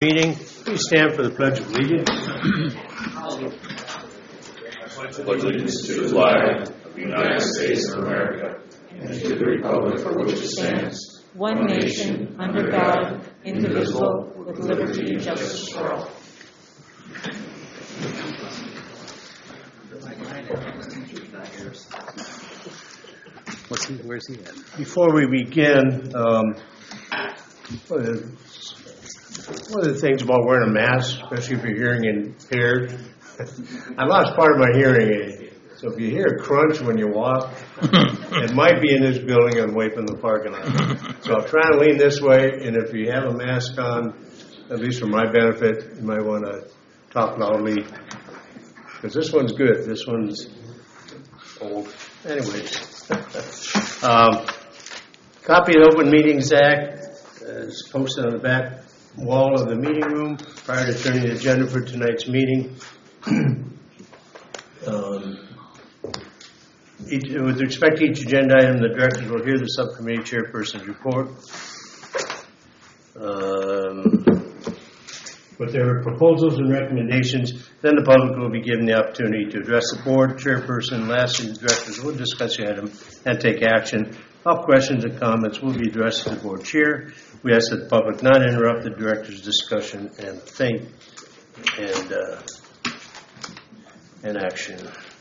Meeting. Please stand for the Pledge of Allegiance. I pledge allegiance to the flag of the United States of America and to the republic for which it stands, one nation, under God, indivisible, with liberty and justice for all. Where's he at? Before we begin, one of the things about wearing a mask, especially if you're hearing impaired, I lost part of my hearing aid. So if you hear a crunch when you walk, it might be in this building and away from the parking lot. So I'll try and lean this way, and if you have a mask on, at least for my benefit, you might want to talk loudly, because this one's good. This one's old. Anyways. Copy of the Open Meetings Act is posted on the back wall of the meeting room prior to turning the agenda for tonight's meeting. With respect to each agenda item, the directors will hear the subcommittee chairperson's report. With their proposals and recommendations, then the public will be given the opportunity to address the board chairperson. Lastly, the directors will discuss the item and take action. All questions and comments will be addressed to the board chair. We ask that the public not interrupt the director's discussion and think and action.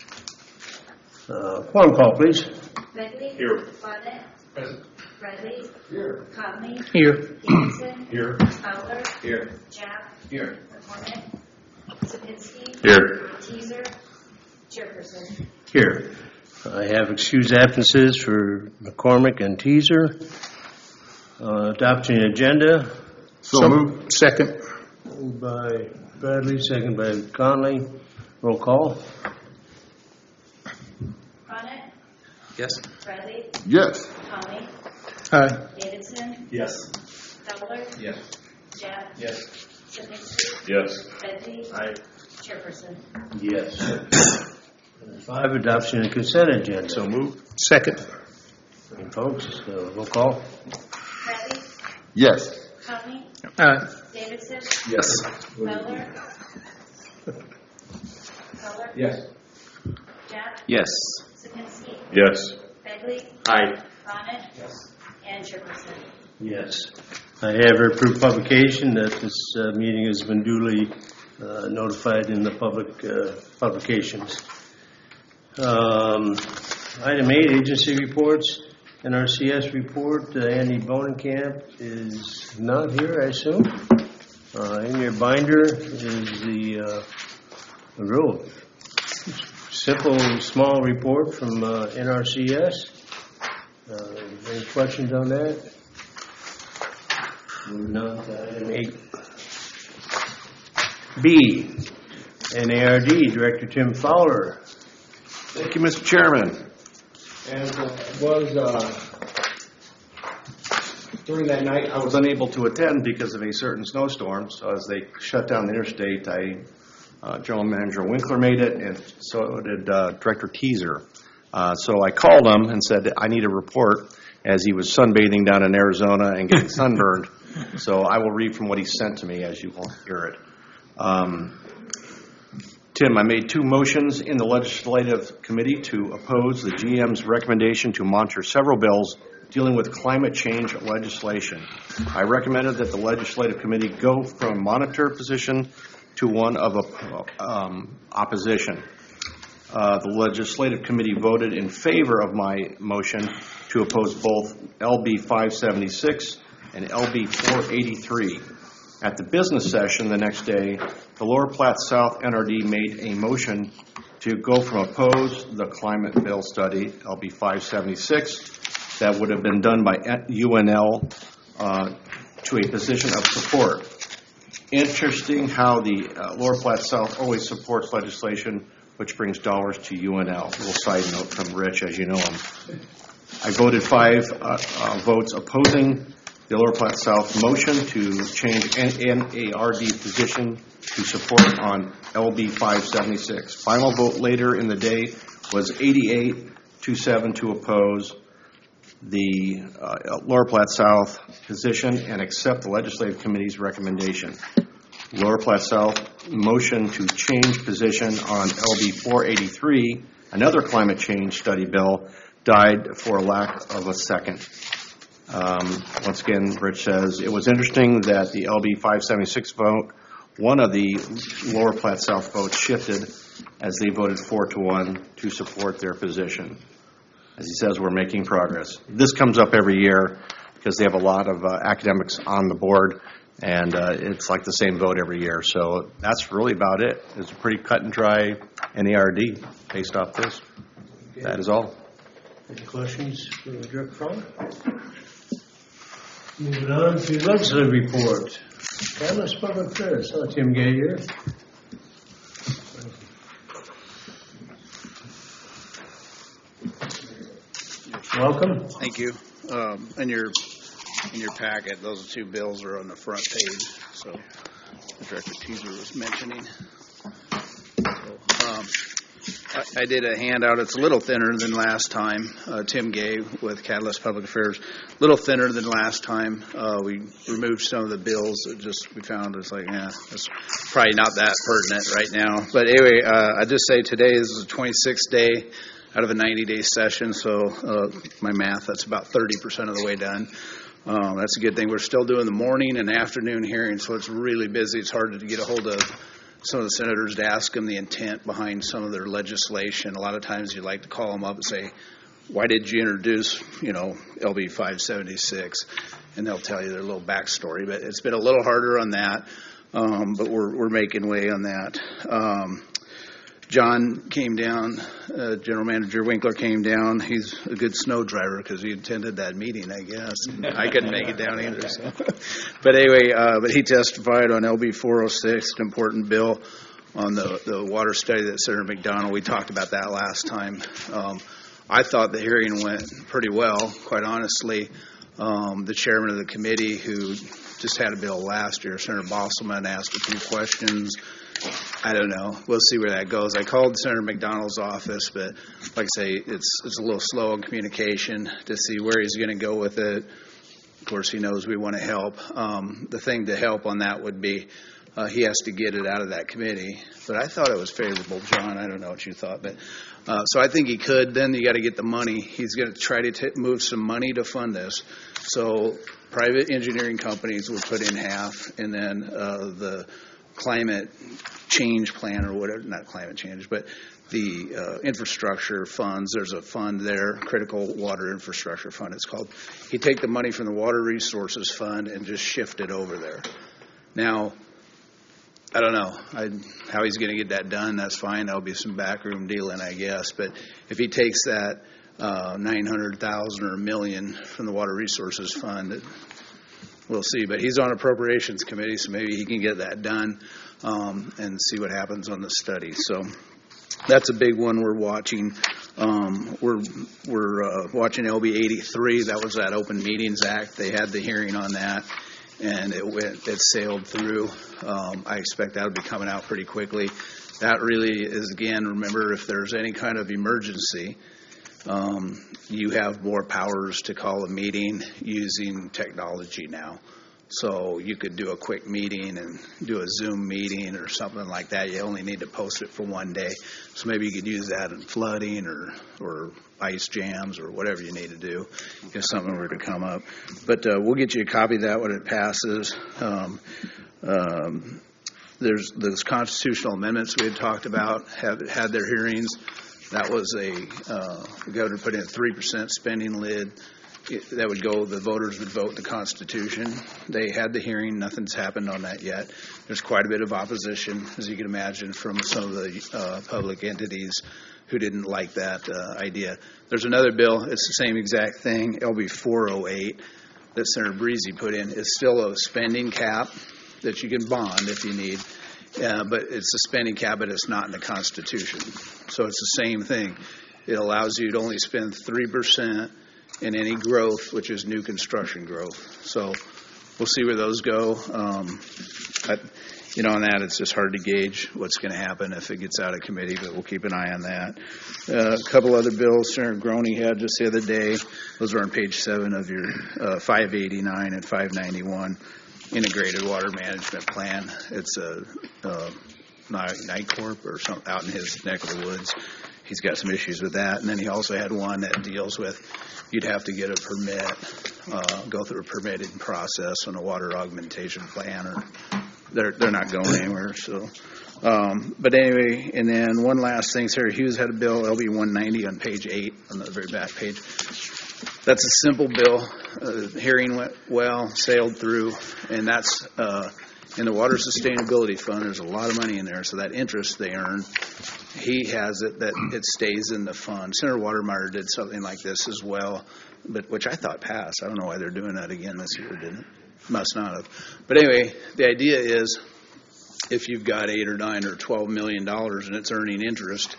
Quorum call, please. Begley? Here. Bonnet? Present. Bradley? Here. Conley? Here. Davidson? Here. Fowler? Here. Japp? Here. McCormick? Sapinski? Here. Teaser? Chairperson? Here. I have excused absences for McCormick and Teaser. Adopting agenda. So moved. Second. Moved by Bradley, second by Conley. Roll call. Bonnet? Yes. Bradley? Yes. Conley? Aye. Davidson? Yes. Fowler? Yes. Japp? Yes. Sapinski? Yes. Begley? Aye. Chairperson? Yes. 5, adoption and consent agenda. So moved. Second. And folks, roll call. Bradley? Yes. Conley? Aye. Davidson? Yes. Fowler? Fowler? Yes. Japp? Yes. Sapinski? Yes. Begley? Aye. Bonnet? Yes. And Chairperson? Yes. I have approved publication that this meeting has been duly notified in the public publications. Item 8, agency reports. NRCS report. Andy Bonenkamp is not here, I assume. In your binder is the real simple, small report from NRCS. Any questions on that? Moving on to item 8B. NARD, Director Tim Fowler. Thank you, Mr. Chairman. And during that night, I was unable to attend because of a certain snowstorm. So as they shut down the interstate, General Manager Winkler made it, and so did Director Teaser. So I called him and said, I need a report, as he was sunbathing down in Arizona and getting sunburned. So I will read from what he sent to me, as you won't hear it. Tim, I made 2 motions in the Legislative Committee to oppose the GM's recommendation to monitor several bills dealing with climate change legislation. I recommended that the Legislative Committee go from a monitor position to one of opposition. The Legislative Committee voted in favor of my motion to oppose both LB 576 and LB 483. At the business session the next day, the Lower Platte South NRD made a motion to go from oppose the climate bill study, LB 576, that would have been done by UNL to a position of support. Interesting how the Lower Platte South always supports legislation which brings dollars to UNL. A little side note from Rich, as you know him. I voted 5 votes opposing the Lower Platte South motion to change NARD position to support on LB 576. Final vote later in the day was 88-7 to oppose the Lower Platte South position and accept the Legislative Committee's recommendation. Lower Platte South motion to change position on LB 483, another climate change study bill, died for lack of a second. Once again, Rich says, it was interesting that the LB 576 vote, one of the Lower Platte South votes shifted as they voted 4-1 to support their position. As he says, we're making progress. This comes up every year because they have a lot of academics on the board, and it's like the same vote every year. So that's really about it. It's a pretty cut and dry NERD based off this. That is all. Any questions for Director Fromm? Moving on to legislative report. Canvas Public Affairs. Tim Gay here. Welcome. Thank you. In your packet, those two bills are on the front page. So Director Teaser was mentioning. I did a handout. It's a little thinner than last time. Tim Gay with Catalyst Public Affairs. A little thinner than last time. We removed some of the bills that we found it's like, it's probably not that pertinent right now. But anyway, I just say today is the 26th day out of a 90-day session. So my math, that's about 30% of the way done. That's a good thing. We're still doing the morning and afternoon hearings, so it's really busy. It's hard to get a hold of some of the senators to ask them the intent behind some of their legislation. A lot of times you like to call them up and say, why did you introduce, LB 576? And they'll tell you their little backstory. But it's been a little harder on that, but we're making way on that. John came down, General Manager Winkler came down. He's a good snow driver because he attended that meeting, I guess. I couldn't make it down either. So. But anyway, but he testified on LB 406, an important bill on the water study that Senator McDonald, we talked about that last time. I thought the hearing went pretty well, quite honestly. The chairman of the committee, who just had a bill last year, Senator Bosselman, asked a few questions. I don't know. We'll see where that goes. I called Senator McDonald's office, but like I say, it's a little slow in communication to see where he's going to go with it. Of course, he knows we want to help. The thing to help on that would be he has to get it out of that committee. But I thought it was favorable, John. I don't know what you thought, but so I think he could. Then you got to get the money. He's going to try to move some money to fund this. So private engineering companies will put in half, and then the climate change plan, or whatever, not climate change, but the infrastructure funds, there's a fund there, Critical Water Infrastructure Fund it's called. He'd take the money from the Water Resources Fund and just shift it over there. Now, I don't know how he's going to get that done. That's fine. That'll be some backroom dealing, I guess. But if he takes that $900,000 or $1 million from the Water Resources Fund, we'll see. But he's on Appropriations Committee, so maybe he can get that done and see what happens on the study. So that's a big one we're watching. We're watching LB 83. That was that Open Meetings Act. They had the hearing on that, and it sailed through. I expect that'll be coming out pretty quickly. That really is, again, remember, if there's any kind of emergency, you have more powers to call a meeting using technology now. So you could do a quick meeting and do a Zoom meeting or something like that. You only need to post it for one day. So maybe you could use that in flooding or ice jams or whatever you need to do if something were to come up. But we'll get you a copy of that when it passes. There's those constitutional amendments we had talked about, had their hearings. That was the governor put in a 3% spending lid. That would go, the voters would vote the Constitution. They had the hearing. Nothing's happened on that yet. There's quite a bit of opposition, as you can imagine, from some of the public entities who didn't like that idea. There's another bill. It's the same exact thing, LB 408, that Senator Breezy put in. It's still a spending cap that you can bond if you need. But it's a spending cap, but it's not in the Constitution. So it's the same thing. It allows you to only spend 3% in any growth, which is new construction growth. So we'll see where those go. On that, it's just hard to gauge what's going to happen if it gets out of committee, but we'll keep an eye on that. A couple other bills Senator Groney had just the other day. Those are on page 7 of your 589 and 591. integrated water management plan. It's a NICORP or something out in his neck of the woods. He's got some issues with that. And then he also had one that deals with you'd have to get a permit, go through a permitting process on a water augmentation plan, or they're not going anywhere. So, but anyway, and then one last thing, Sarah Hughes had a bill, LB 190 on page 8 on the very back page. That's a simple bill. Hearing went well, sailed through, and that's in the Water Sustainability Fund. There's a lot of money in there, so that interest they earn, he has it that it stays in the fund. Senator Watermeyer did something like this as well, but which I thought passed. I don't know why they're doing that again this year, didn't it? Must not have. But anyway, the idea is if you've got $8 or $9 or $12 million and it's earning interest,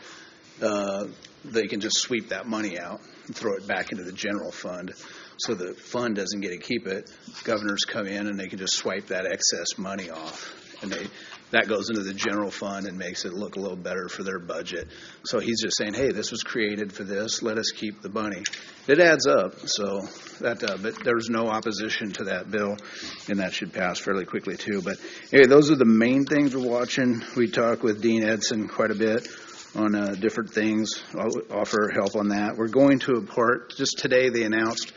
they can just sweep that money out and throw it back into the general fund. So the fund doesn't get to keep it. Governors come in and they can just swipe that excess money off. And that goes into the general fund and makes it look a little better for their budget. So he's just saying, hey, this was created for this. Let us keep the money. It adds up. So that, but there's no opposition to that bill, and that should pass fairly quickly too. But anyway, those are the main things we're watching. We talk with Dean Edson quite a bit on different things. I'll offer help on that. We're going to a part, just today they announced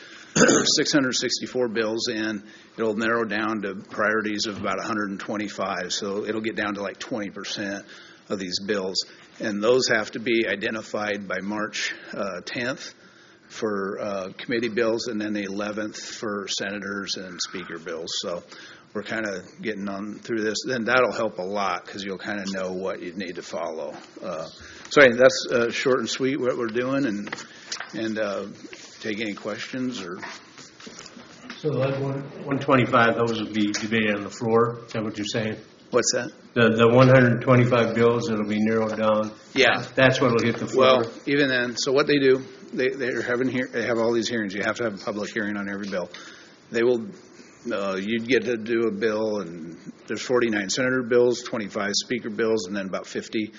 664 bills in. It'll narrow down to priorities of about 125, so it'll get down to like 20% of these bills. And those have to be identified by March 10th for committee bills, and then the 11th for senators and speaker bills. So we're kind of getting on through this. Then that'll help a lot because you'll kind of know what you need to follow. So anyway, that's short and sweet what we're doing, and take any questions or. So like 125, those will be debated on the floor. Is that what you're saying? What's that? The 125 bills that'll be narrowed down. Yeah, that's what will hit the floor. Well, even then, so what they do, they have all these hearings. You have to have a public hearing on every bill. They will. You'd get to do a bill, and there's 49 senator bills, 25 speaker bills, and then about 50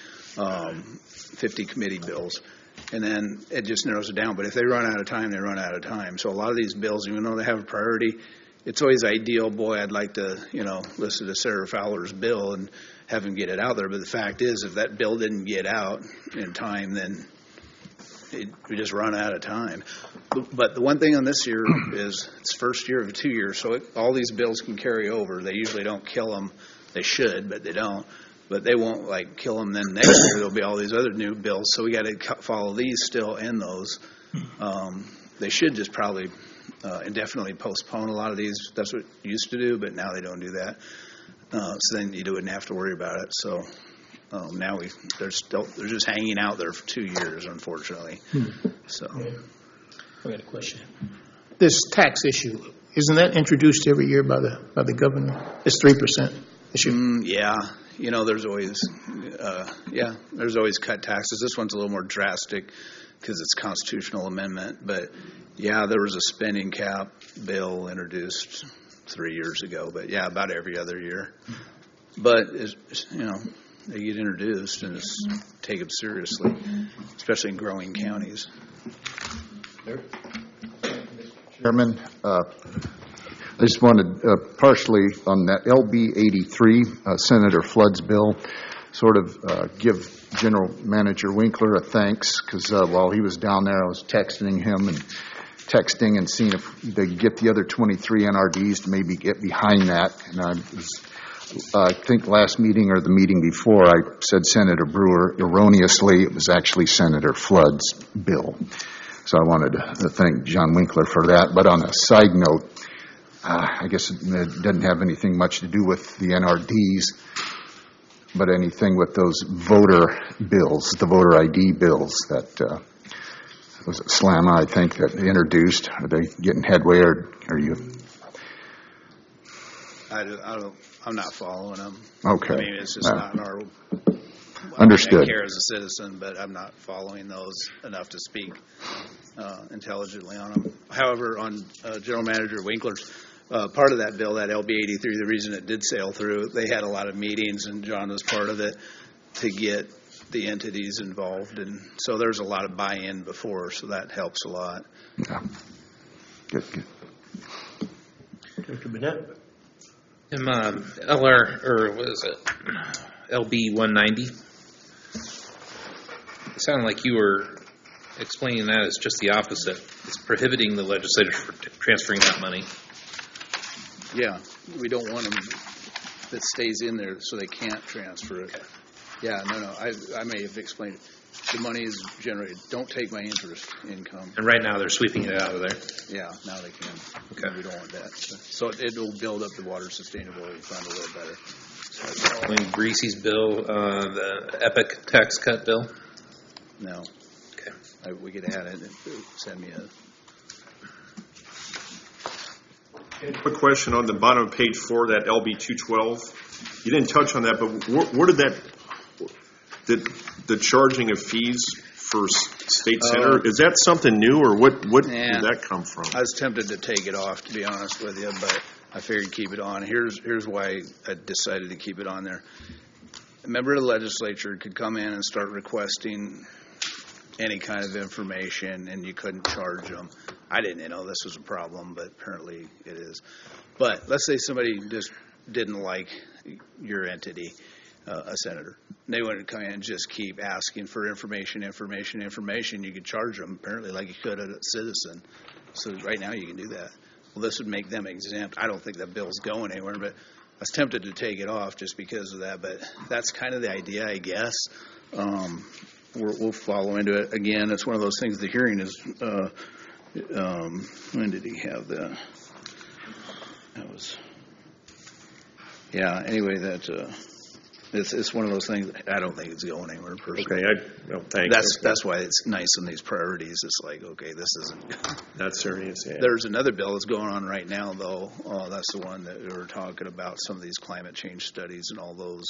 committee bills. And then it just narrows it down. But if they run out of time, they run out of time. So a lot of these bills, even though they have a priority, it's always ideal, boy, I'd like to, listen to Sarah Fowler's bill and have him get it out there. But the fact is, if that bill didn't get out in time, then we just run out of time. But the one thing on this year is it's first year of a 2 years, so all these bills can carry over. They usually don't kill them. They should, but they don't. But they won't kill them. Then next year there'll be all these other new bills. So we got to follow these still and those. They should just probably indefinitely postpone a lot of these. That's what you used to do, but now they don't do that. So then you wouldn't have to worry about it. So now they're just hanging out there for 2 years, unfortunately. So I got a question. This tax issue, isn't that introduced every year by the governor? It's 3% issue. Yeah. There's always, there's always cut taxes. This one's a little more drastic because it's constitutional amendment. But, yeah, there was a spending cap bill introduced 3 years ago. But, yeah, about every other year. But, they get introduced and it's taken seriously, especially in growing counties. Chairman, I just wanted partially on that LB 83, Senator Flood's bill, sort of give General Manager Winkler a thanks because while he was down there, I was texting him and seeing if they could get the other 23 NRDs to maybe get behind that. And I think last meeting or the meeting before, I said Senator Brewer erroneously. It was actually Senator Flood's bill. So I wanted to thank John Winkler for that. But on a side note, I guess it doesn't have anything much to do with the NRDs, but anything with those voter bills, the voter ID bills that was it SLAMA, I think, that introduced. Are they getting headway, or are you? I'm not following them. Okay. I mean, it's just not in our. Understood. I care as a citizen, but I'm not following those enough to speak intelligently on them. However, on General Manager Winkler's part of that bill, that LB 83, the reason it did sail through, they had a lot of meetings, and John was part of it, to get the entities involved. And so there's a lot of buy-in before, so that helps a lot. Yeah. Good. Dr. Burnett? LR, or what is it? LB 190. It sounded like you were explaining that as just the opposite. It's prohibiting the legislature from transferring that money. Yeah, we don't want them, that stays in there so they can't transfer it. Yeah, no, I may have explained it. The money is generated. Don't take my interest income. And right now they're sweeping it out of there. Yeah, now they can. Okay. We don't want that. So it will build up the water sustainability fund a little better. When Greasy's bill, the Epic tax cut bill? No. Okay. We could add it and send me a. Quick question on the bottom of page 4, that LB 212. You didn't touch on that, but where did that, the charging of fees for State Center, is that something new, or what did that come from? I was tempted to take it off, to be honest with you, but I figured keep it on. Here's why I decided to keep it on there. A member of the legislature could come in and start requesting any kind of information, and you couldn't charge them. I didn't know this was a problem, but apparently it is. But let's say somebody just didn't like your entity, a senator. They wanted to come in and just keep asking for information. You could charge them, apparently, like you could a citizen. So right now you can do that. Well, this would make them exempt. I don't think that bill's going anywhere, but I was tempted to take it off just because of that. But that's kind of the idea, I guess. We'll follow into it. Again, it's one of those things, the hearing is, when did he have that? That was, yeah, anyway, it's one of those things, I don't think it's going anywhere personally. Okay, thanks. That's why it's nice in these priorities. It's like, okay, this isn't. Not serious, yeah. There's another bill that's going on right now, though. That's the one that we were talking about, some of these climate change studies and all those.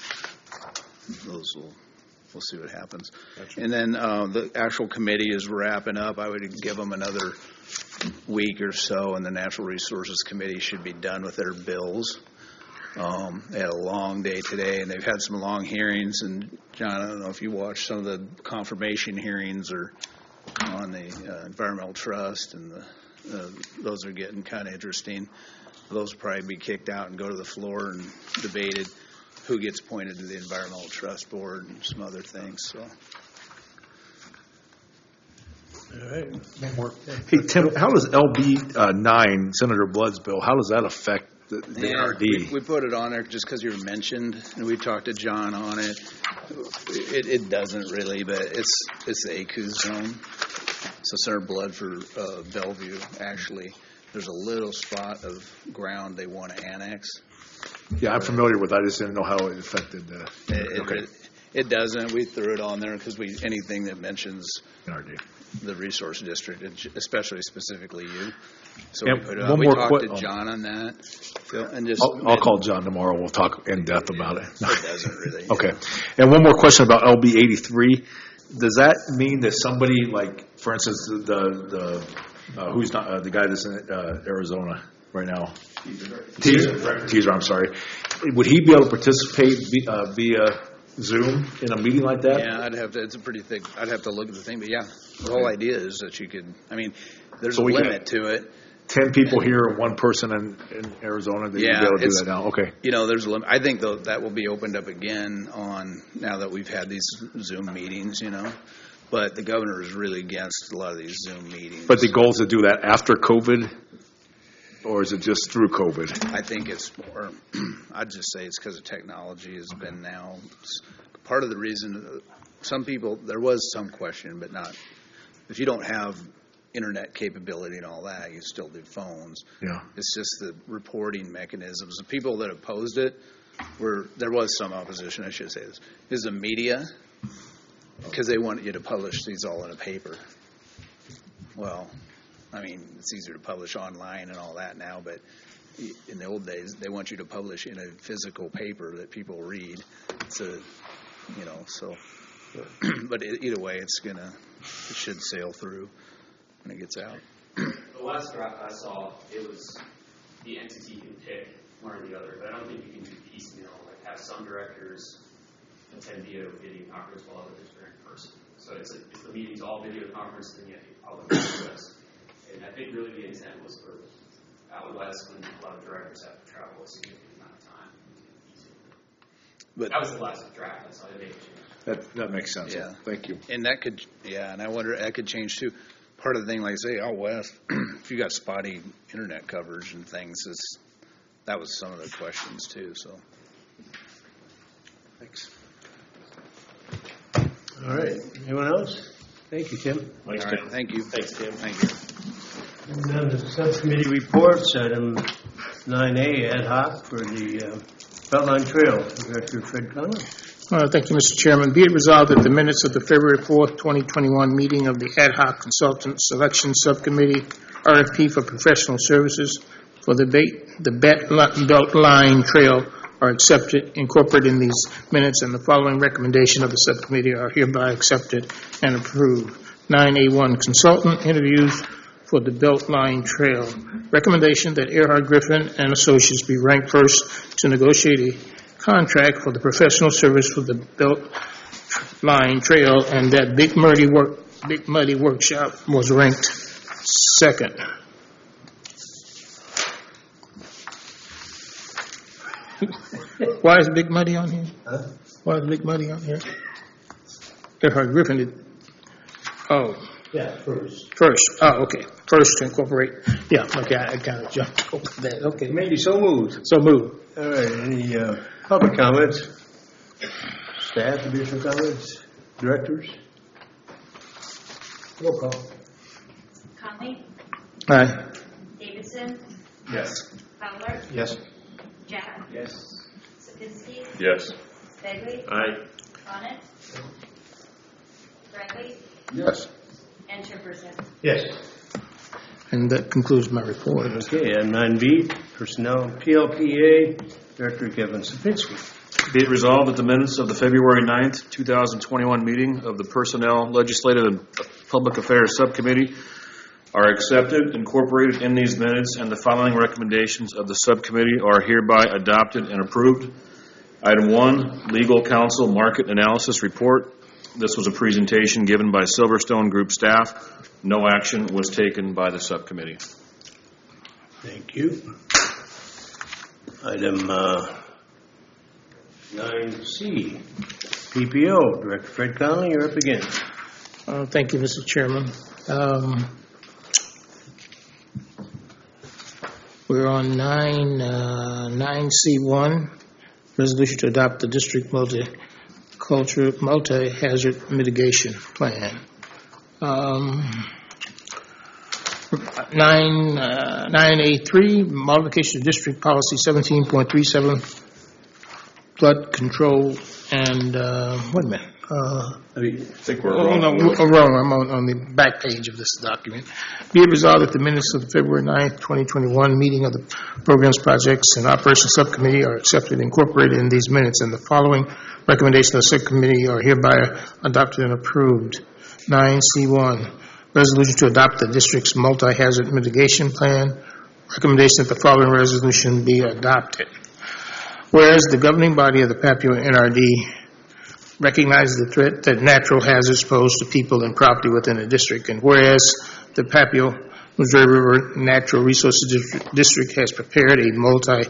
We'll see what happens. Gotcha. And then the actual committee is wrapping up. I would give them another week or so, and the Natural Resources Committee should be done with their bills. They had a long day today, and they've had some long hearings. And, John, I don't know if you watched some of the confirmation hearings or on the Environmental Trust, and those are getting kind of interesting. Those will probably be kicked out and go to the floor and debated. Who gets appointed to the Environmental Trust Board and some other things. So, all right, one more. Hey Tim, how does LB 9, Senator Blood's bill? How does that affect the NRD? We put it on there just because you were mentioned, and we talked to John on it. It doesn't really, but it's the ACUS zone. So Senator Blood for Bellevue, actually, there's a little spot of ground they want to annex. Yeah, I'm familiar with it. I just didn't know how it affected. It doesn't. We threw it on there because anything that mentions NRD, the resource district, especially specifically you. So and we put it on. We talked to John on that. Phil, and just I'll call John tomorrow. We'll talk in depth about it. It doesn't really. Okay. And one more question about LB 83. Does that mean that somebody, like, for instance, who's not the guy that's in Arizona right now? Teaser, I'm sorry. Would he be able to participate via Zoom in a meeting like that? Yeah, I'd have to. It's a pretty thick. I'd have to look at the thing, but yeah, the whole idea is that you could. I mean, there's a limit to it. 10 people here and one person in Arizona. That you'd be able to do that now. Okay. You know, there's a limit. I think though that will be opened up again now that we've had these Zoom meetings. You know. But the governor is really against a lot of these Zoom meetings. But the goal is to do that after COVID? Or is it just through COVID? I think it's more, I'd just say it's because of technology has been now. Part of the reason, some people, there was some question, but not. If you don't have internet capability and all that, you still do phones. Yeah. It's just the reporting mechanisms. The people that opposed it there was some opposition, I should say this, is the media, because they want you to publish these all in a paper. Well, I mean, it's easier to publish online and all that now, but in the old days, they want you to publish in a physical paper that people read. So, but either way, it should sail through when it gets out. The last draft I saw, it was the entity can pick one or the other, but I don't think you can do piecemeal, like have some directors attend video conference while others are in person. So it's the meeting's all video conference, then you have to publish this. And I think really the intent was for out west when a lot of directors have to travel a significant amount of time. But That was the last draft I saw. They made a change. That makes sense. Yeah. Thank you. and that could, and I wonder, that could change too. Part of the thing, like I say, out west, if you got spotty internet coverage and things, that was some of the questions too, so. Thanks. All right. Anyone else? Thank you, Tim. All right, thank you. Thanks, Tim. Thank you. Moving on to the subcommittee reports, item 9A, ad hoc for the Beltline Trail. Director Fred Conlon. Thank you, Mr. Chairman. Be it resolved that the minutes of the February 4th, 2021 meeting of the Ad hoc Consultant Selection Subcommittee RFP for professional services for the Beltline Trail are accepted, incorporated in these minutes, and the following recommendation of the subcommittee are hereby accepted and approved. 9A1, consultant interviews for the Beltline Trail. Recommendation that Earhart Griffin and Associates be ranked first to negotiate a contract for the professional service for the Beltline Trail, and that Big Muddy Workshop was ranked second. Why is Big Muddy on here? Huh? Why is Big Muddy on here? Earhart Griffin did. Oh. Yeah, first. First. Oh, okay. First to incorporate. Yeah, okay, I kind of jumped over that. Okay. Maybe so moved. So moved. All right, any public comments? Staff, additional comments? Directors? Roll call. Conley, Aye. Davidson, Yes. Fowler, Yes. Jack, Yes. Sapinski, Yes. Bagley, Aye. Bonnet, Bradley, Yes. and Chairperson. Yes. And that concludes my report. Okay, and 9B, Personnel PLPA, Director Kevin Sapinski. Be it resolved that the minutes of the February 9th, 2021 meeting of the Personnel, Legislative, and Public Affairs Subcommittee are accepted, incorporated in these minutes, and the following recommendations of the subcommittee are hereby adopted and approved. Item 1, Legal Counsel Market Analysis Report. This was a presentation given by Silverstone Group staff. No action was taken by the subcommittee. Thank you. Item 9C, PPO, Director Fred Conley, you're up again. Thank you, Mr. Chairman. We're on 9C1, resolution to adopt the district multi-hazard mitigation plan. 9A3, modification of district policy 17.37, flood control, and, wait a minute. I think we're wrong. I'm on the back page of this document. Be it resolved that the minutes of the February 9th, 2021 meeting of the Programs, Projects, and Operations Subcommittee are accepted and incorporated in these minutes, and the following recommendations of the subcommittee are hereby adopted and approved. 9C1, resolution to adopt the district's multi-hazard mitigation plan. Recommendation that the following resolution be adopted. Whereas the governing body of the Papio NRD recognizes the threat that natural hazards pose to people and property within the district, and whereas the Papio Missouri River Natural Resources District has prepared a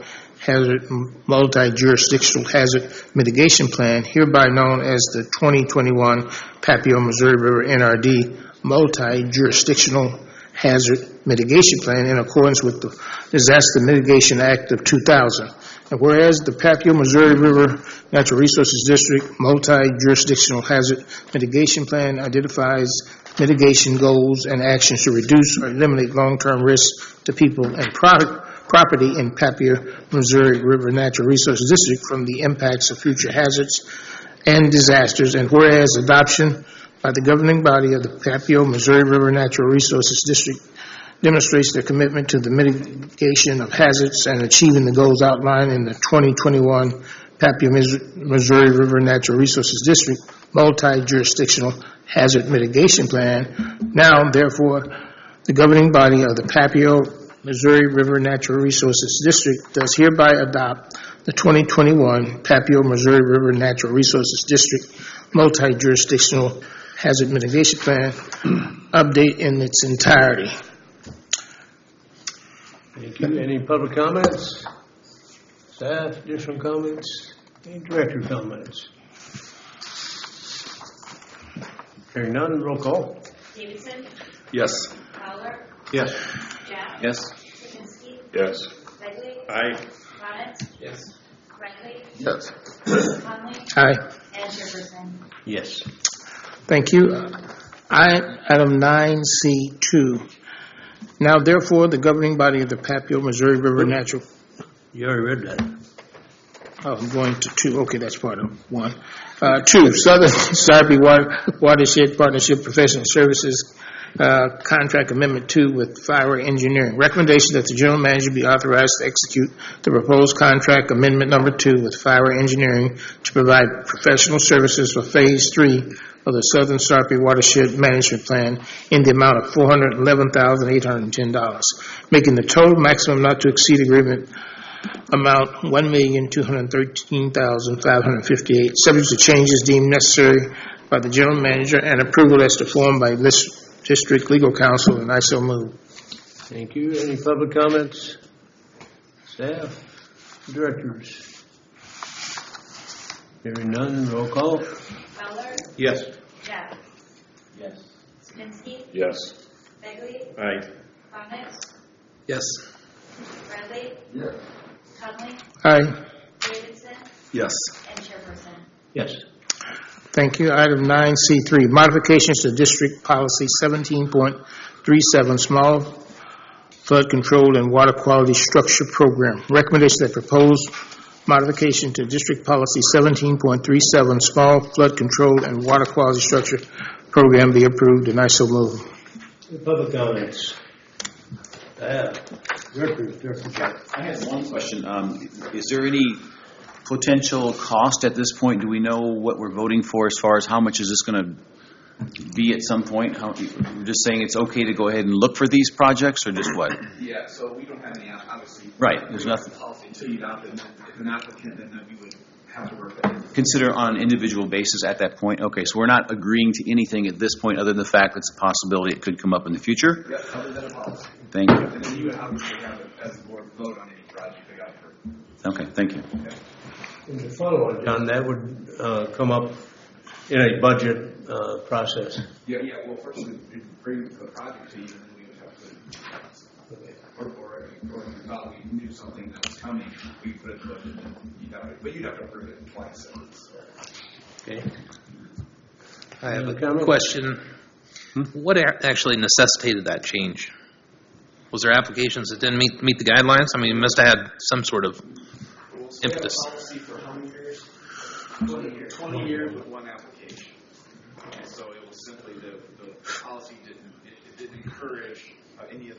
multi-jurisdictional hazard mitigation plan, hereby known as the 2021 Papio Missouri River NRD Multi-Jurisdictional Hazard Mitigation Plan in accordance with the Disaster Mitigation Act of 2000. And whereas the Papio Missouri River Natural Resources District Multi-Jurisdictional Hazard Mitigation Plan identifies mitigation goals and actions to reduce or eliminate long-term risks to people and property in Papio Missouri River Natural Resources District from the impacts of future hazards and disasters. And whereas adoption by the governing body of the Papio Missouri River Natural Resources District demonstrates their commitment to the mitigation of hazards and achieving the goals outlined in the 2021 Papio Missouri River Natural Resources District Multi-Jurisdictional Hazard Mitigation Plan. Now, therefore, the governing body of the Papio Missouri River Natural Resources District does hereby adopt the 2021 Papio Missouri River Natural Resources District Multi-Jurisdictional Hazard Mitigation Plan update in its entirety. Thank you. Any public comments? Staff, additional comments? Any director comments? Hearing none, roll call. Davidson, Yes. Fowler, Yes. Jack, Yes. Kaminsky, Yes. Begley, Aye. Bonnet, Yes. Riley, Yes. Conley, Aye. and Jefferson. Yes. Thank you. Item 9C2. Now therefore, the governing body of the Papio Missouri River Natural... You already read that. Oh, I'm going to 2. Okay, that's part of 1. 2, Southern Sarpy Watershed Partnership Professional Services Contract Amendment 2 with Fire Engineering. Recommendation that the general manager be authorized to execute the proposed contract amendment number 2 with Fire Engineering to provide professional services for Phase 3 of the Southern Sarpy Watershed Management Plan in the amount of $411,810, making the total maximum not to exceed agreement amount $1,213,558, subject to changes deemed necessary by the general manager and approval as to form by district legal counsel, and I so move. Thank you. Any public comments? Staff, directors? Hearing none, roll call. Fowler, Yes. Jack, Yes. Kaminsky, Yes. Begley, Aye. Bonnet, Yes. Riley, Yes. Conley, Aye. Davidson, Yes. and Jefferson. Yes. Thank you. Item 9C3, modifications to District Policy 17.37, Small Flood Control and Water Quality Structure Program. Recommendation that proposed modification to District Policy 17.37, Small Flood Control and Water Quality Structure Program be approved, and I so move. Any public comments? Staff, directors, Director Jack. I had one question. Is there any potential cost at this point? Do we know what we're voting for as far as how much is this going to be at some point? We're just saying it's okay to go ahead and look for these projects, or just what? Yeah, so we don't have any, obviously. Right, there's nothing. Policy until you adopt it, and then if an applicant, then we would have to work that in. Consider on an individual basis at that point? Okay, so we're not agreeing to anything at this point other than the fact that it's a possibility it could come up in the future? Yep, other than a policy. Thank you. And then you would obviously have it as the board vote on any project they got approved. Okay, thank you. And the follow-on, John, that would come up in a budget process. Yeah, well, first we'd bring the project to you, and then we would have to, or if we thought we knew something that was coming, we put it in the budget, and you'd have to approve it twice. Okay. I have a question. What actually necessitated that change? Was there applications that didn't meet the guidelines? I mean, it must have had some sort of impetus. Policy for how many years? 20 years. 20 years with one application. And so it was simply the policy didn't encourage any of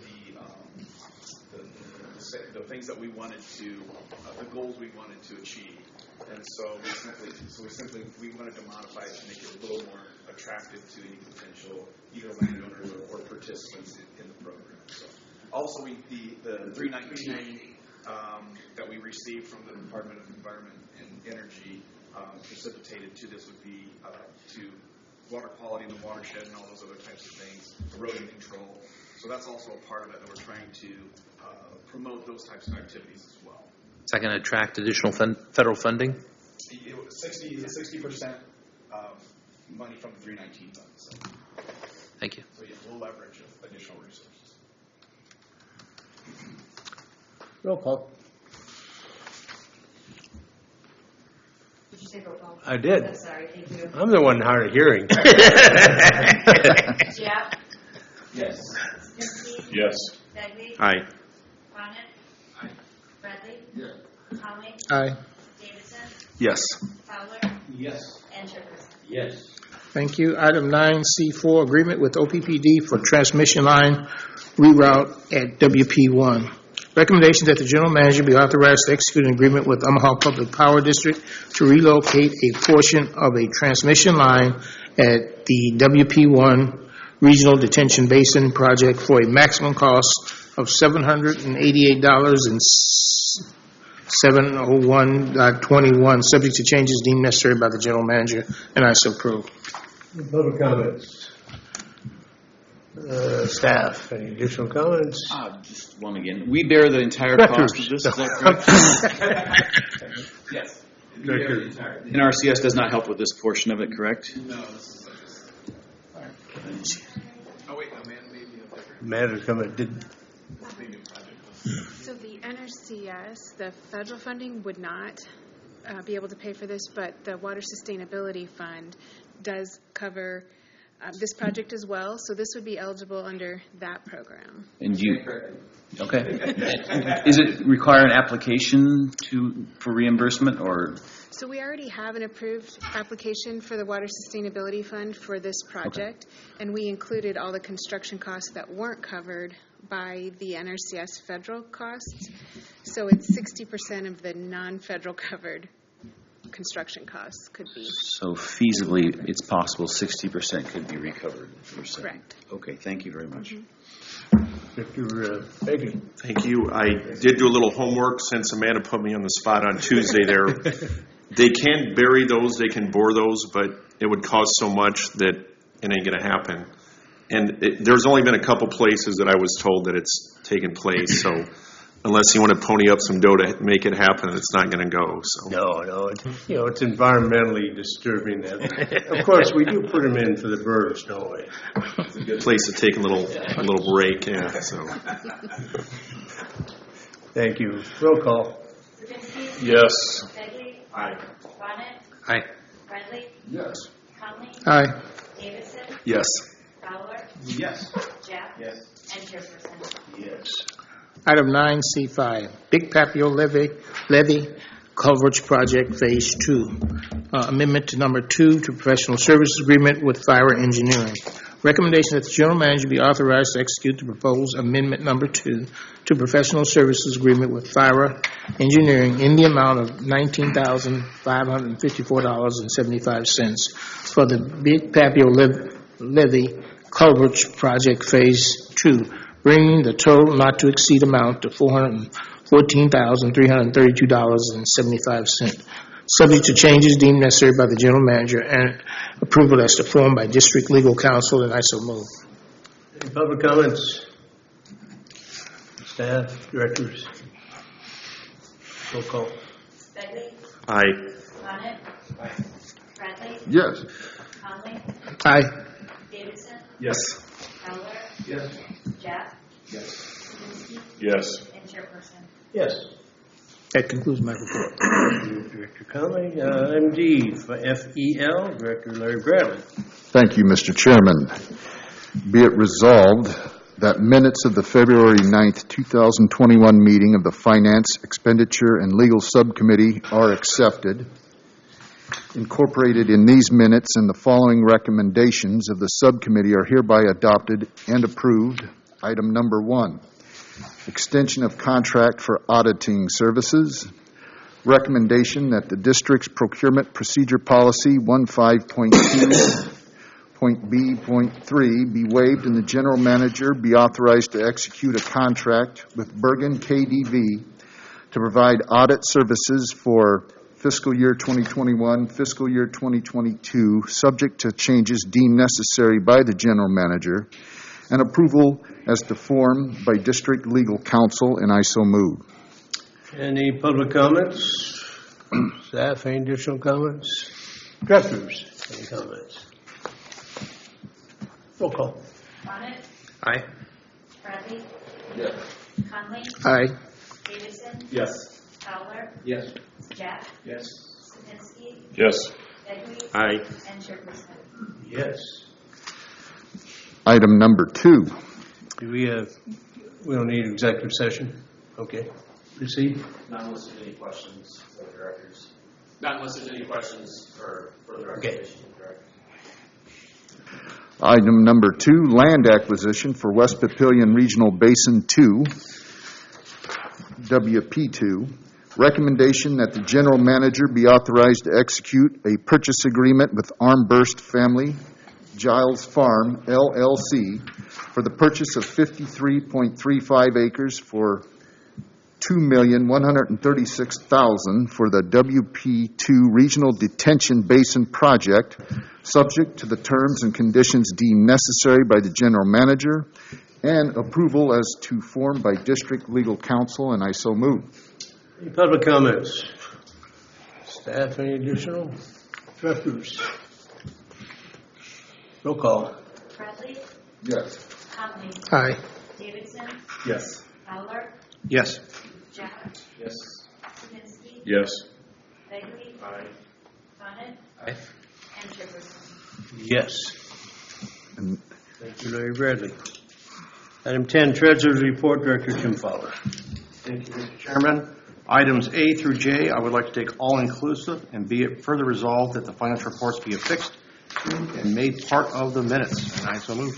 the things that we wanted to, the goals we wanted to achieve. And so we simply wanted to modify it to make it a little more attractive to any potential either landowners or participants in the program. So also the 319 that we received from the Department of Environment and Energy precipitated to this would be to water quality in the watershed and all those other types of things, erosion control. So that's also a part of it that we're trying to promote those types of activities as well. Is that going to attract additional federal funding? 60% money from the 319 fund. So. Thank you. So yeah, we'll leverage additional resources. Roll call. Did you say roll call? I did. I'm sorry, thank you. I'm the one hard of hearing. Jack, Yes. Kaminsky, Yes. Begley, Aye. Bonnet, Bradley, Conley, Aye. Davidson, Yes. Fowler, Yes. and Jefferson. Yes. Thank you. Item 9C4, agreement with OPPD for transmission line reroute at WP1. Recommendation that the general manager be authorized to execute an agreement with Omaha Public Power District to relocate a portion of a transmission line at the WP1 Regional Detention Basin project for a maximum cost of $788 and $701.21, subject to changes deemed necessary by the general manager, and I so approve. Public comments. Staff, any additional comments? Just one again. We bear the entire cost of this, is that correct? Yes. NRCS does not help with this portion of it, correct? No, this is Oh, wait, no, man, maybe a different. Matter comment, did, So the NRCS, the federal funding would not be able to pay for this, but the Water Sustainability Fund does cover this project as well, so this would be eligible under that program. And okay. Is it require an application for reimbursement, or? So we already have an approved application for the Water Sustainability Fund for this project, and we included all the construction costs that weren't covered by the NRCS federal costs. So it's 60% of the non-federal covered construction costs could be. So feasibly, it's possible 60% could be recovered. Correct. Okay, thank you very much. Mr. Baker. Thank you. I did do a little homework since Amanda put me on the spot on Tuesday there. They can bury those, they can bore those, but it would cost so much that it ain't going to happen. And there's only been a couple places that I was told that it's taken place, so unless you want to pony up some dough to make it happen, it's not going to go. So. No, it's environmentally disturbing. That. Of course, we do put them in for the birds, don't we? It's a good place to take a little break. Yeah. So. Thank you. Roll call. Kaminsky. Yes. Begley. Aye. Bonnet. Aye. Bradley. Yes. Conley. Aye. Davidson. Yes. Fowler. Yes. Jeff. Yes. And Chairperson. Yes. Item 9C5, Big Papio Levy Coverage Project Phase 2. Amendment to number 2 to professional services agreement with Fire Engineering. Recommendation that the general manager be authorized to execute the proposed amendment number 2 to professional services agreement with Fire Engineering in the amount of $19,554.75 for the Big Papio Levy Coverage Project Phase 2, bringing the total not to exceed amount to $414,332.75, subject to changes deemed necessary by the general manager and approval as to form by district legal counsel, and I so move. Any public comments? Staff, directors? Roll call. Begley. Aye. Bonnet. Aye. Bradley. Yes. Conley. Aye. Davidson. Yes. Fowler. Yes. Jeff. Yes. Kaminsky. Yes. And Chairperson. Yes. That concludes my report. Director Conley. MD for FEL, Director Larry Bradley. Thank you, Mr. Chairman. Be it resolved that minutes of the February 9th, 2021 meeting of the Finance, Expenditure, and Legal Subcommittee are accepted. Incorporated in these minutes and the following recommendations of the subcommittee are hereby adopted and approved. Item number 1, extension of contract for auditing services. Recommendation that the district's procurement procedure policy 15.2.B.3 be waived and the general manager be authorized to execute a contract with Bergen KDV to provide audit services for fiscal year 2021, fiscal year 2022, subject to changes deemed necessary by the general manager, and approval as to form by district legal counsel, and I so move. Any public comments? Staff, any additional comments? Directors, any comments? Roll call. Bonnet. Aye. Bradley. Yes. Conley. Aye. Davidson. Yes. Fowler. Yes. Jeff. Yes. Kaminsky. Yes. Begley. Aye. And Chairperson. Yes. Item number 2. Do we don't need executive session? Okay. Proceed. Not unless there's any questions for the directors. Not unless there's any questions for further explanation of the directors. Item number 2, land acquisition for West Papillion Regional Basin 2, WP2. Recommendation that the general manager be authorized to execute a purchase agreement with Armburst Family Giles Farm, LLC, for the purchase of 53.35 acres for $2,136,000 for the WP2 Regional Detention Basin Project, subject to the terms and conditions deemed necessary by the general manager, and approval as to form by district legal counsel, and I so move. Any public comments? Staff, any additional? Directors? Roll call. Bradley, Yes. Conley, Aye. Davidson, Yes. Fowler, Yes. Jack, Yes. Kaminsky, Yes. Begley, Bonnet, Aye. and Chairperson. Yes. Thank you, Larry Bradley. Item 10, Treasurer's Report, Director Jim Fowler. Thank you, Mr. Chairman. Items A through J, I would like to take all inclusive and be it further resolved that the financial reports be affixed and made part of the minutes, and I so move.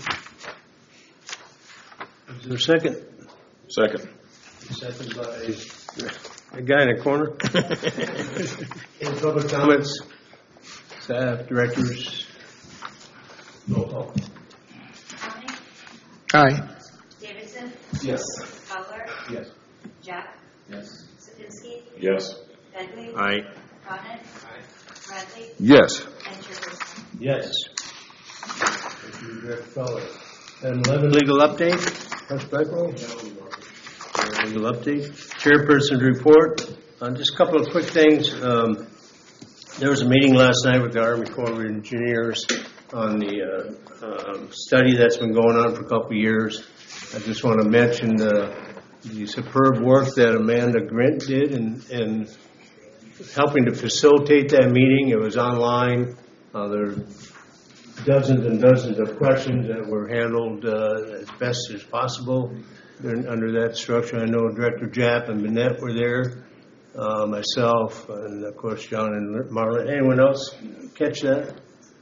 Is there a second? Second. Second by the guy in the corner. Any public comments? Staff, directors? Roll call. Conley, Aye. Davidson, Yes. Fowler, Yes. Jack, Yes. Sapinski, Yes. Begley, Aye. Bonnet, Bradley, Yes. and Chairperson. Yes. Thank you, Director Fowler. Item 11, legal update. House Blackwell? Legal update. Chairperson's report. Just a couple of quick things. There was a meeting last night with the Army Corps of Engineers on the study that's been going on for a couple of years. I just want to mention the superb work that Amanda Grint did in helping to facilitate that meeting. It was online. There are dozens and dozens of questions that were handled as best as possible under that structure. I know Director Japp and Manette were there, myself, and of course John and Marlon. Anyone else catch that?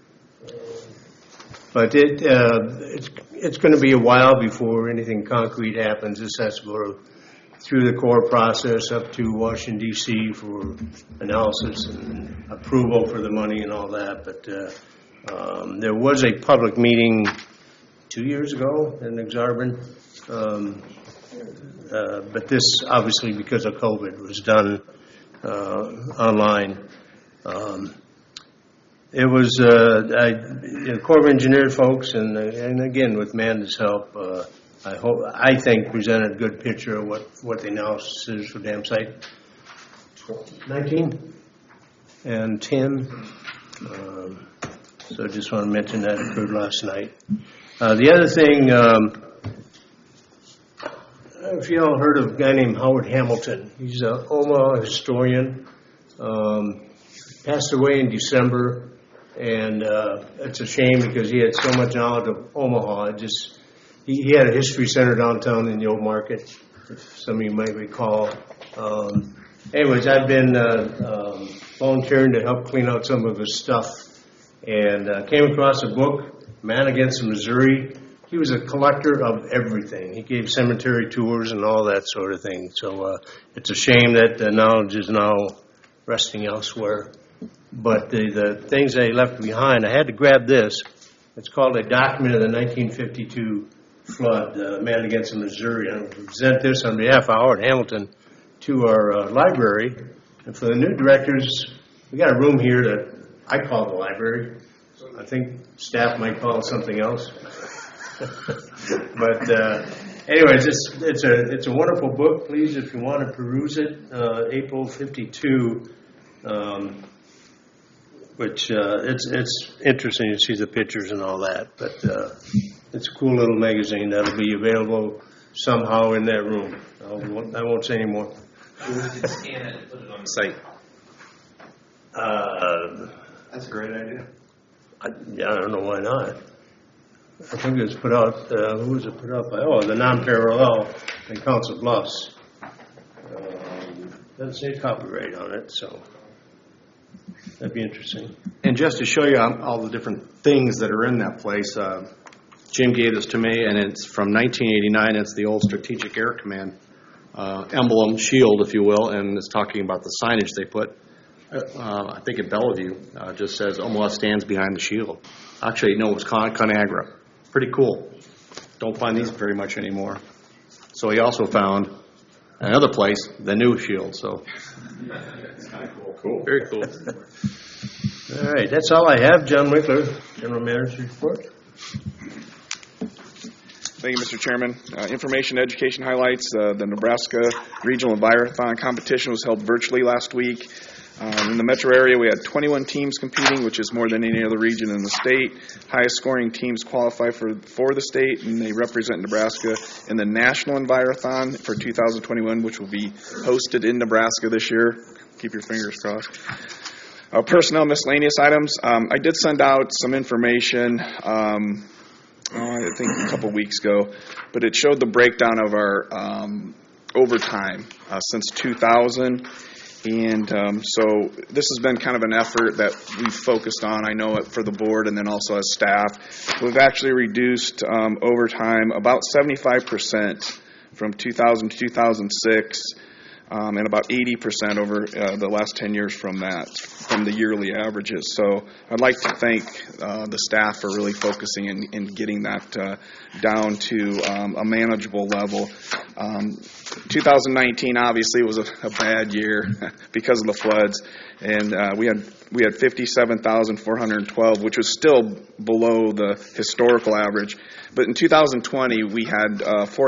But it's going to be a while before anything concrete happens. This has to go through the Corps process up to Washington, D.C. for analysis and approval for the money and all that. But there was a public meeting 2 years ago in Exarban. But this, obviously, because of COVID, was done online. It was Corps of Engineers folks, and again with Amanda's help, I think presented a good picture of what the analysis is for dam site 19 and 10. So I just want to mention that occurred last night. The other thing, I don't know if you all heard of a guy named Howard Hamilton. He's an Omaha historian. Passed away in December. And it's a shame because he had so much knowledge of Omaha. He had a history center downtown in the old market, if some of you might recall. Anyways, I've been volunteering to help clean out some of his stuff, and came across a book, Man Against Missouri. He was a collector of everything. He gave cemetery tours and all that sort of thing. So it's a shame that the knowledge is now resting elsewhere. But the things that he left behind, I had to grab this. It's called a document of the 1952 flood, Man Against the Missouri. I'm going to present this on behalf of Howard Hamilton to our library. And for the new directors, we got a room here that I call the library. I think staff might call it something else. But anyways, it's a wonderful book. Please, if you want to peruse it, April 52. Which it's interesting to see the pictures and all that, but it's a cool little magazine that'll be available somehow in that room. I won't say any more. We can scan it and put it on the site. That's a great idea. I don't know why not. I think it was put out. Who was it put out by? Oh, the Non-Parallel in Council Bluffs. Doesn't say copyright on it, so. That'd be interesting. And just to show you all the different things that are in that place, Jim gave this to me, and it's from 1989. It's the old Strategic Air Command emblem, shield, if you will, and it's talking about the signage they put. I think at Bellevue, just says Omaha stands behind the shield. Actually, no, it was Conagra. Pretty cool. Don't find these very much anymore. So he also found another place, the new Shield, so. Cool. Very cool. All right, that's all I have. John Winkler, General Manager's report. Thank you, Mr. Chairman. Information education highlights. The Nebraska Regional Envirothon competition was held virtually last week. In the metro area, we had 21 teams competing, which is more than any other region in the state. Highest scoring teams qualify for the state, and they represent Nebraska in the National Envirothon for 2021, which will be hosted in Nebraska this year. Keep your fingers crossed. Personnel miscellaneous items. I did send out some information, I think a couple weeks ago, but it showed the breakdown of our overtime since 2000. And so this has been kind of an effort that we've focused on, I know, for the board and then also as staff. We've actually reduced overtime about 75% from 2000 to 2006, and about 80% over the last 10 years from the yearly averages. So I'd like to thank the staff for really focusing in getting that down to a manageable level. 2019 obviously was a bad year because of the floods, and we had 57,412, which was still below the historical average. But in 2020 we had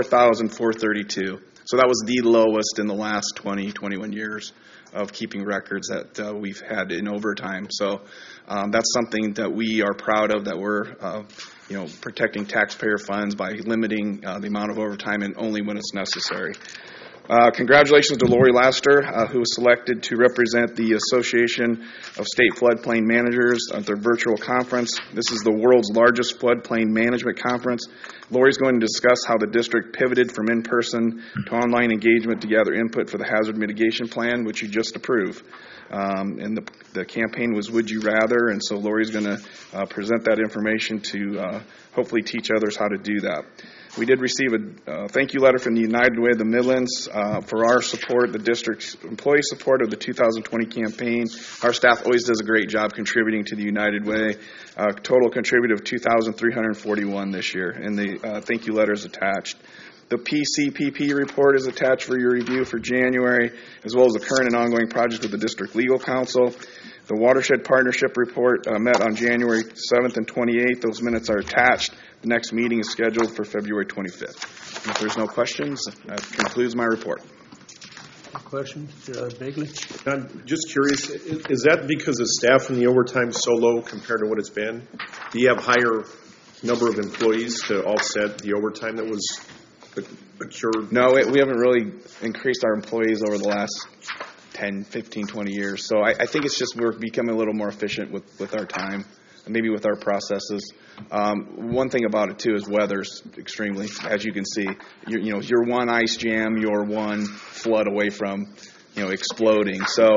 4,432. So that was the lowest in the last 21 years of keeping records that we've had in overtime. So that's something that we are proud of, that we're protecting taxpayer funds by limiting the amount of overtime and only when it's necessary. Congratulations to Lori Laster, who was selected to represent the Association of State Floodplain Managers at their virtual conference. This is the world's largest floodplain management conference. Lori's going to discuss how the district pivoted from in-person to online engagement to gather input for the hazard mitigation plan, which you just approved. And the campaign was Would You Rather, and so Lori's going to present that information to hopefully teach others how to do that. We did receive a thank you letter from the United Way of the Midlands for our support, the district's employee support of the 2020 campaign. Our staff always does a great job contributing to the United Way. Total contributed of 2,341 this year, and the thank you letter is attached. The PCPP report is attached for your review for January, as well as the current and ongoing projects with the District Legal Counsel. The Watershed Partnership report met on January 7th and 28th. Those minutes are attached. The next meeting is scheduled for February 25th. If there's no questions, that concludes my report. Questions, Bagley? I'm just curious, is that because the staff and the overtime is so low compared to what it's been? Do you have higher number of employees to offset the overtime that was procured? No, we haven't really increased our employees over the last 10, 15, 20 years. So I think it's just we're becoming a little more efficient with our time, and maybe with our processes. One thing about it, too, is weather's extremely, as you can see. You're one ice jam, you're one flood away from, exploding. So,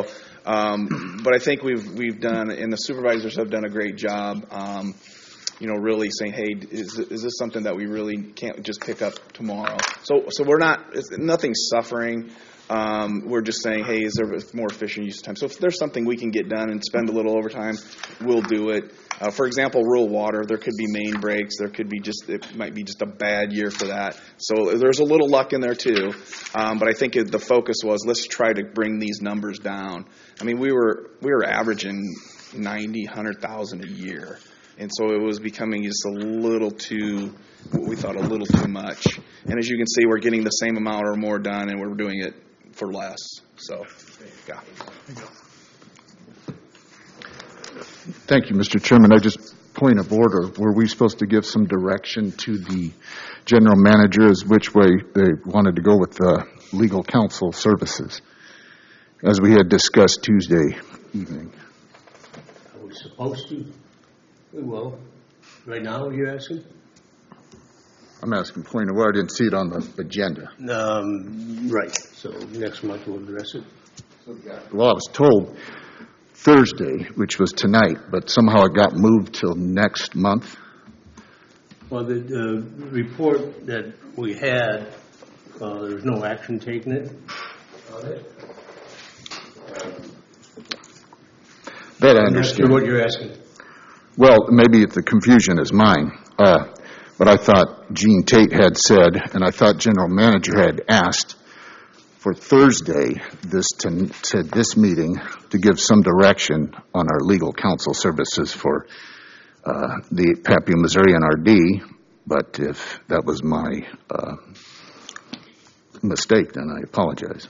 but I think we've done, and the supervisors have done a great job, really saying, hey, is this something that we really can't just pick up tomorrow? So we're not, nothing's suffering. We're just saying, hey, is there a more efficient use of time? So if there's something we can get done and spend a little overtime, we'll do it. For example, rural water, there could be main breaks. There could be it might be just a bad year for that. So there's a little luck in there too. But I think the focus was, let's try to bring these numbers down. I mean, we were averaging 90, 100,000 a year. And so it was becoming just a little too, what we thought a little too much. And as you can see, we're getting the same amount or more done, and we're doing it for less. So, yeah. Thank you, Mr. Chairman. I just, point of order, were we supposed to give some direction to the general manager as which way they wanted to go with legal counsel services, as we had discussed Tuesday evening? Are we supposed to? Well, right now you're asking? I'm asking point of order. I didn't see it on the agenda. Right. So next month we'll address it. Well, I was told Thursday, which was tonight, but somehow it got moved till next month. Well, the report that we had, there's no action taken on it. That I understand. What you're asking. Well, maybe the confusion is mine. But I thought Gene Tate had said, and I thought General Manager had asked for Thursday, to this meeting, to give some direction on our legal counsel services for the Papio, Missouri NRD, but if that was my mistake, then I apologize.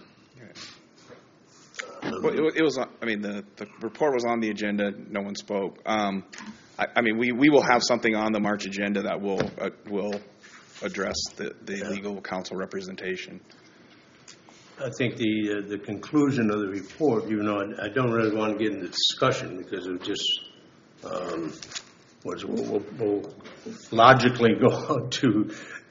Well, it was. I mean, the report was on the agenda. No one spoke. I mean, we will have something on the March agenda that will address the legal counsel representation. I think the conclusion of the report, even though I don't really want to get into discussion because it just we'll logically go on to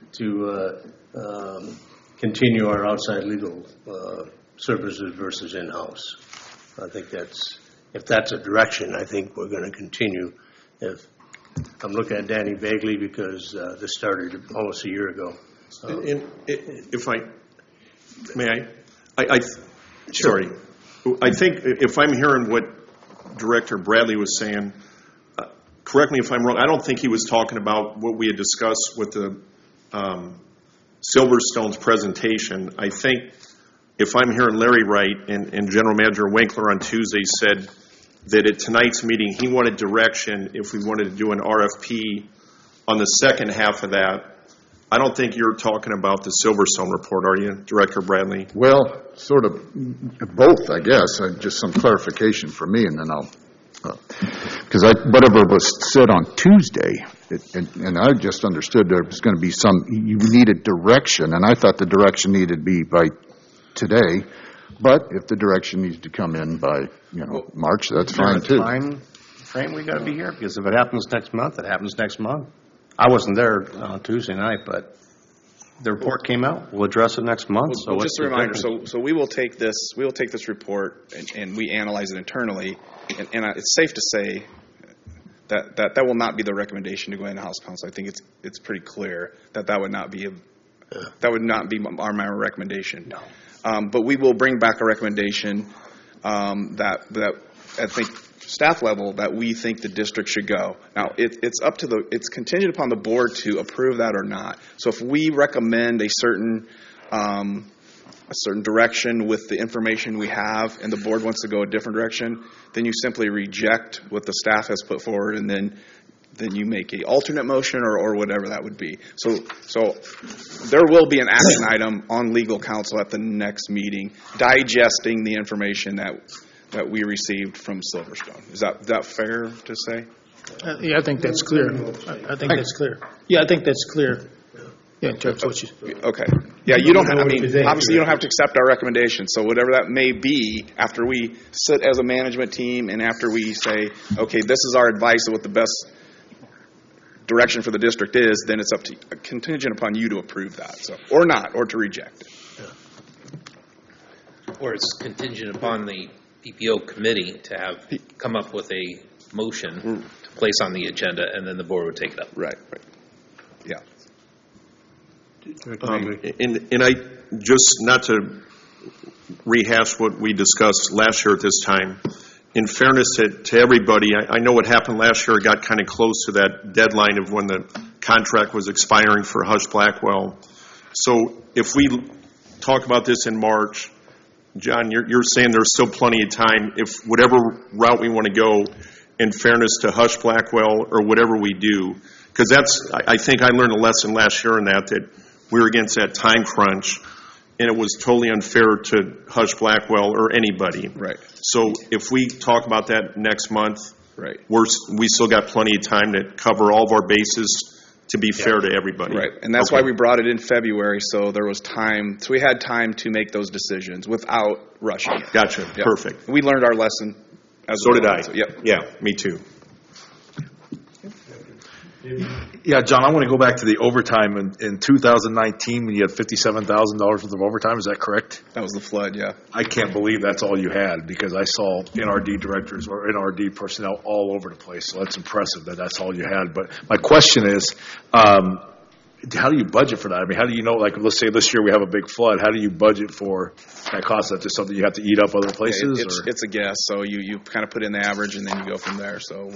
continue our outside legal services versus in-house. I think if that's a direction, I think we're going to continue. If I'm looking at Danny vaguely because this started almost a year ago. If I may, sorry. I think if I'm hearing what Director Bradley was saying, correct me if I'm wrong. I don't think he was talking about what we had discussed with the Silverstone's presentation. I think if I'm hearing Larry right, and General Manager Winkler on Tuesday said that at tonight's meeting he wanted direction if we wanted to do an RFP on the second half of that. I don't think you're talking about the Silverstone report, are you, Director Bradley? Well, sort of both, I guess. Just some clarification for me, and then I'll, because whatever was said on Tuesday, and I just understood there was going to be you needed direction, and I thought the direction needed to be by today, but if the direction needs to come in by, March, that's fine too. Time frame we got to be here, because if it happens next month, it happens next month. I wasn't there on Tuesday night, but the report came out. We'll address it next month. Well, just a reminder. So we will take this. We will take this report and we analyze it internally. And it's safe to say that will not be the recommendation to go into House Counsel. I think it's pretty clear that would not be my recommendation. No. But we will bring back a recommendation that I think staff level that we think the district should go. Now, it's contingent upon the board to approve that or not. So if we recommend a certain direction with the information we have and the board wants to go a different direction, then you simply reject what the staff has put forward and then you make a alternate motion or whatever that would be. So there will be an action item on legal counsel at the next meeting digesting the information that we received from Silverstone. Is that fair to say? Yeah, I think that's clear. I think that's clear. Yeah, I think that's clear. Yeah, in terms of what you... Okay. Yeah, you don't have, obviously you don't have to accept our recommendation. So whatever that may be, after we sit as a management team and after we say, okay, this is our advice of what the best direction for the district is, then it's contingent upon you to approve that, or not, or to reject it. Yeah. Or it's contingent upon the PPO committee to have come up with a motion to place on the agenda, and then the board would take it up. Right. Yeah. And I just, not to rehash what we discussed last year at this time, in fairness to everybody, I know what happened last year. It got kind of close to that deadline of when the contract was expiring for Hush Blackwell. So if we talk about this in March, John, you're saying there's still plenty of time if whatever route we want to go, in fairness to Hush Blackwell or whatever we do, because I think I learned a lesson last year in that we were against that time crunch, and it was totally unfair to Hush Blackwell or anybody. Right. So if we talk about that next month, right, we still got plenty of time to cover all of our bases to be fair to everybody. Right, and that's why we brought it in February, so there was time. So we had time to make those decisions without rushing it. Gotcha. Yep. Perfect. We learned our lesson. So did I. So, yep. Yeah, me too. Yeah, John, I want to go back to the overtime in 2019 when you had $57,000 worth of overtime. Is that correct? That was the flood, yeah. I can't believe that's all you had because I saw NRD directors or NRD personnel all over the place. So that's impressive that that's all you had. But my question is, how do you budget for that? I mean, how do you know, like, let's say this year we have a big flood. How do you budget for that cost? Is that just something you have to eat up other places? It's a guess. So you kind of put in the average and then you go from there. So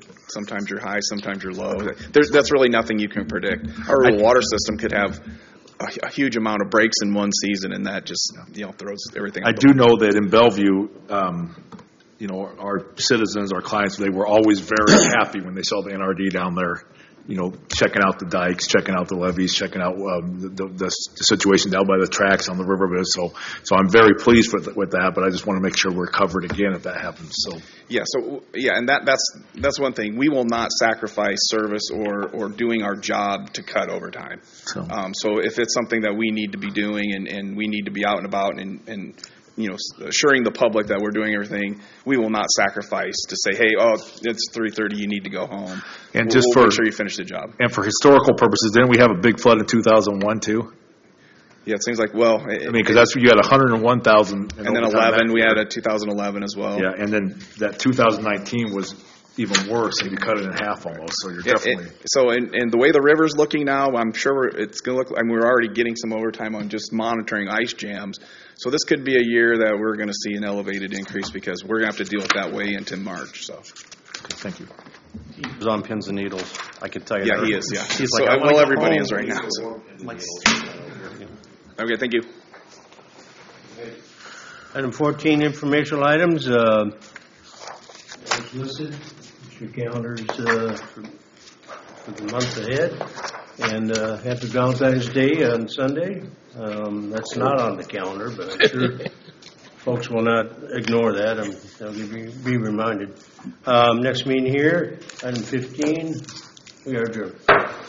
sometimes you're high, sometimes you're low. That's really nothing you can predict. Our water system could have a huge amount of breaks in one season, and that just throws everything. I do know that in Bellevue, our citizens, our clients, they were always very happy when they saw the NRD down there, checking out the dikes, checking out the levees, checking out the situation down by the tracks on the riverbed. So I'm very pleased with that, but I just want to make sure we're covered again if that happens. So and that's one thing. We will not sacrifice service or doing our job to cut overtime. So if it's something that we need to be doing and we need to be out and about and assuring the public that we're doing everything, we will not sacrifice to say, hey, it's 3:30, you need to go home. And we'll make sure you finish the job. And for historical purposes, didn't we have a big flood in 2001 too? Yeah, it seems like, because that's you had 101,000. And then 11, we had a 2011 as well. Yeah, and then that 2019 was even worse, and you cut it in half almost, so you're definitely... And the way the river's looking now, I'm sure it's going to look, we're already getting some overtime on just monitoring ice jams. So this could be a year that we're going to see an elevated increase because we're going to have to deal with that way into March. So, thank you. He's on pins and needles. I can tell you. Yeah, he is. Yeah, he's so like, everybody is right now. So. Okay, thank you. Item 14, informational items. As listed, it's your calendars for the month ahead. And happy Valentine's Day on Sunday. That's not on the calendar, but I'm sure folks will not ignore that. They'll be reminded. Next meeting here, item 15. We are adjourned.